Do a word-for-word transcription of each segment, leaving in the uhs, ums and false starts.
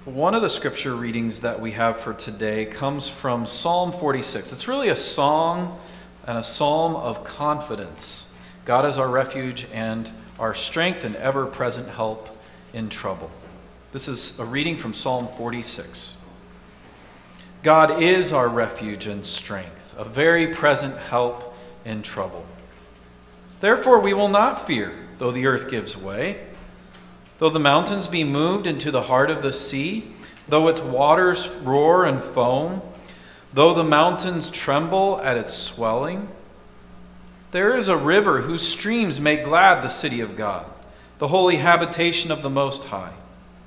One of the scripture readings that we have for today comes from Psalm forty-six. It's really a song and a psalm of confidence. God is our refuge and our strength and ever-present help in trouble. This is a reading from Psalm forty-six. God is our refuge and strength, a very present help in trouble. Therefore we will not fear, though the earth gives way, though the mountains be moved into the heart of the sea, though its waters roar and foam, though the mountains tremble at its swelling. There is a river whose streams make glad the city of God, the holy habitation of the Most High.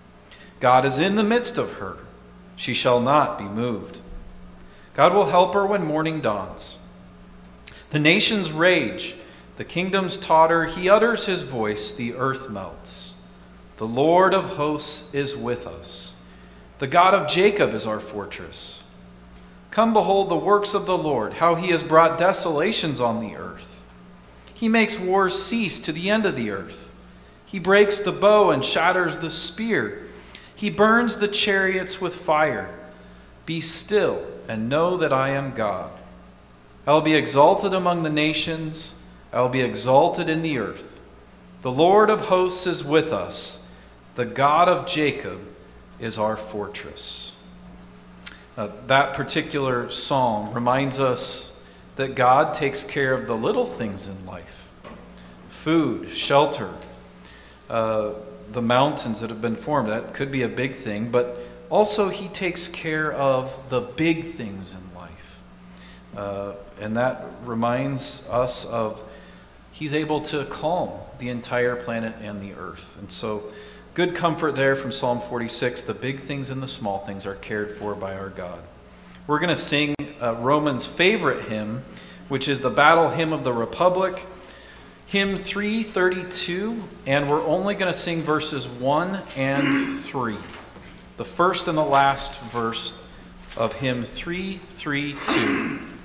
God is in the midst of her. She shall not be moved. God will help her when morning dawns. The nations rage, the kingdoms totter. He utters his voice, the earth melts. The Lord of hosts is with us. The God of Jacob is our fortress. Come behold the works of the Lord, how he has brought desolations on the earth. He makes wars cease to the end of the earth. He breaks the bow and shatters the spear. He burns the chariots with fire. Be still and know that I am God. I will be exalted among the nations. I will be exalted in the earth. The Lord of hosts is with us. The God of Jacob is our fortress. Uh, that particular psalm reminds us that God takes care of the little things in life. Food, shelter, uh, the mountains that have been formed. That could be a big thing, but also he takes care of the big things in life. Uh, and that reminds us of he's able to calm the entire planet and the earth. And so good comfort there from Psalm forty-six. The big things and the small things are cared for by our God. We're going to sing uh, Romans' favorite hymn, which is the Battle Hymn of the Republic, hymn three thirty-two, and we're only going to sing verses one and three. The first and the last verse of hymn three thirty-two.